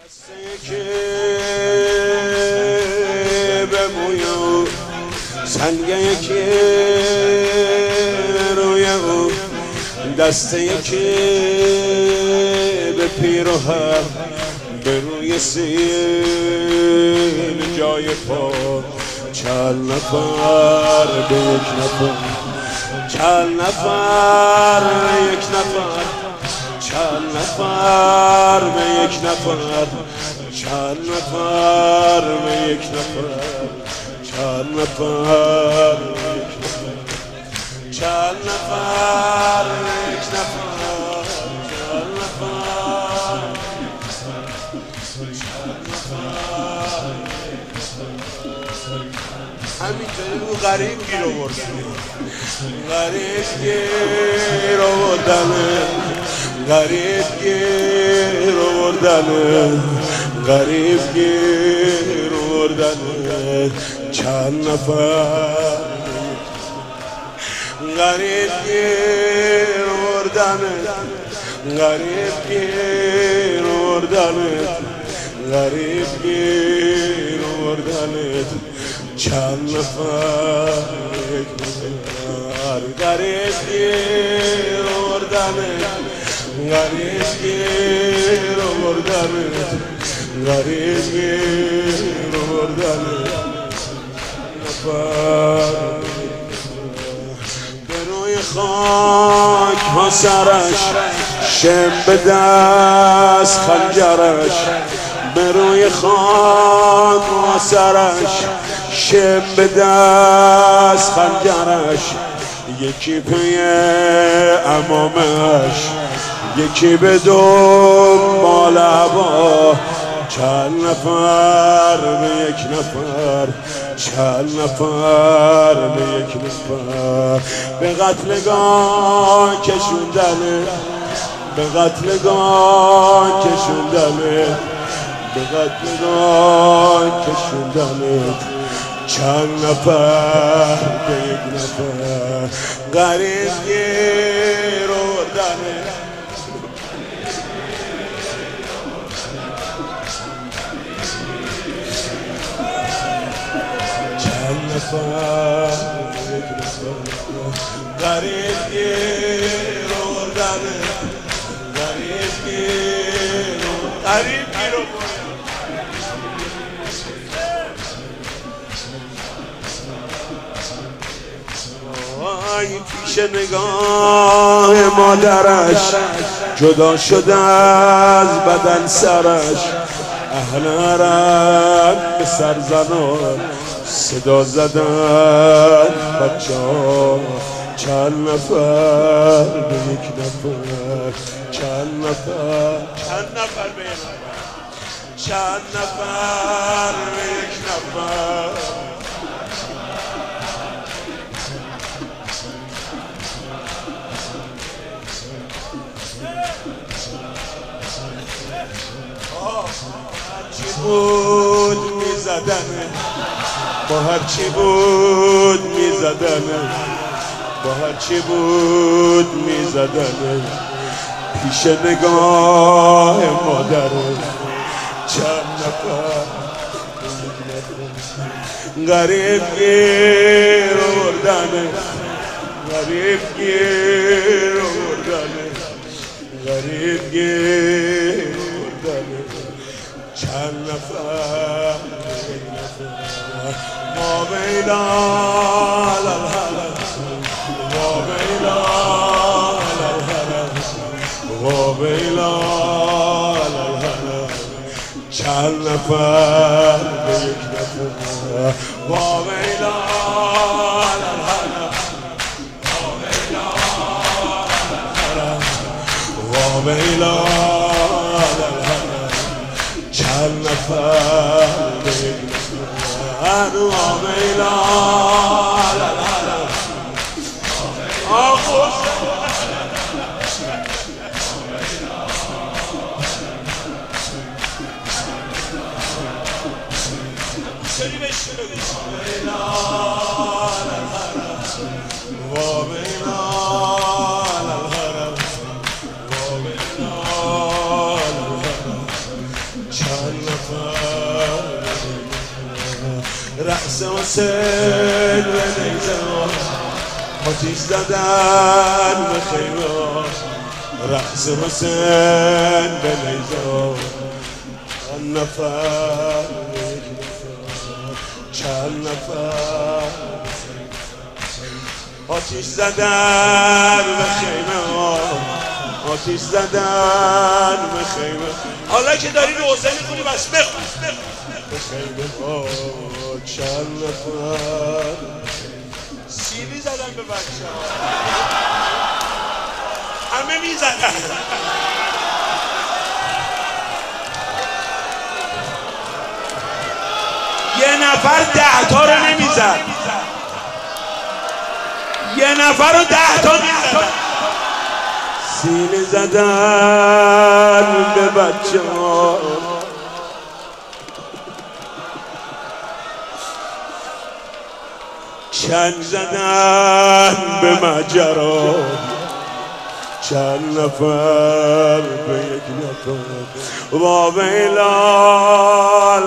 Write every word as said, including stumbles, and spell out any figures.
که به مویو سنگه که روی او دسته که به پیروهر به روی سیل جای پا چند نفر به یک نفر چند نفر به یک نفر چند نفر به یک نفر چند نفر به یک نفر چند نفر به یک نفر چند نفر به یک نفر چند نفر همینطوری رو غریب گیر آوردن غریب گیر آوردن غریب گیر آوردن غریب گیر آوردن چند نفر غریب گیر آوردن غریب گیر آوردن غریب گیر آوردن چند نفر یک نفر غریب گیر آوردن غریب گیر آوردن غریب گیر آوردن نفر به روی خاک ها سرش شم به دست خنجرش به روی خاک ها سرش شم به دست خنجرش یکی پی امامش یکی به دنبال عبا چند نفر به یک نفر چند نفر به یک نفر به قتلگاه کشوندنه به قتلگاه کشوندنه به قتلگاه کشوندنه چند نفر به یک نفر غریب گیر آوردنه چند نفر به یک نفر غریب گیر آوردنه غریب گیر غریب گیر پیش نگاه مادرش جدا شده از بدن سرش اهل حرم به سر زنان صدا زدن بچه ها چند نفر به یک نفر چند نفر چند نفر به یک نفر چند نفر به یک نفر هرچی بود میزدنه با هرچی بود میزدنه با هرچی بود میزدنه پیش نگاه مادره چند نفر غریب گیر آوردنه غریب گیر آوردنه غریب گیر آوردنه چند نفر ما بیلا للحلم ما بیلا للحلم ما بیلا للحلم چند نفر به یک نفر ما بیلا للحلم ما بیلا للحلم ما بیلا للحلم چند نفر به یک نفر وابيلا لا لا لا اخوش وابيلا چند نفر رأس حسین به نیزه آتیش زدن به خیمه رأس حسین به نیزه چند نفر چند نفر آتیش زدن به خیمه آتیش زدن به خیمه. حالا که داری رو حسین می‌خونی بس بخون به خیمه ها چند نفر سیلی زدن به بچه ها همه میزدن یه نفر ده تا رو نمیزد یه نفر رو ده تا میزد سیلی زدن به بچه ها چند زدن به مجرا چند نفر به یک نفر. و ویلا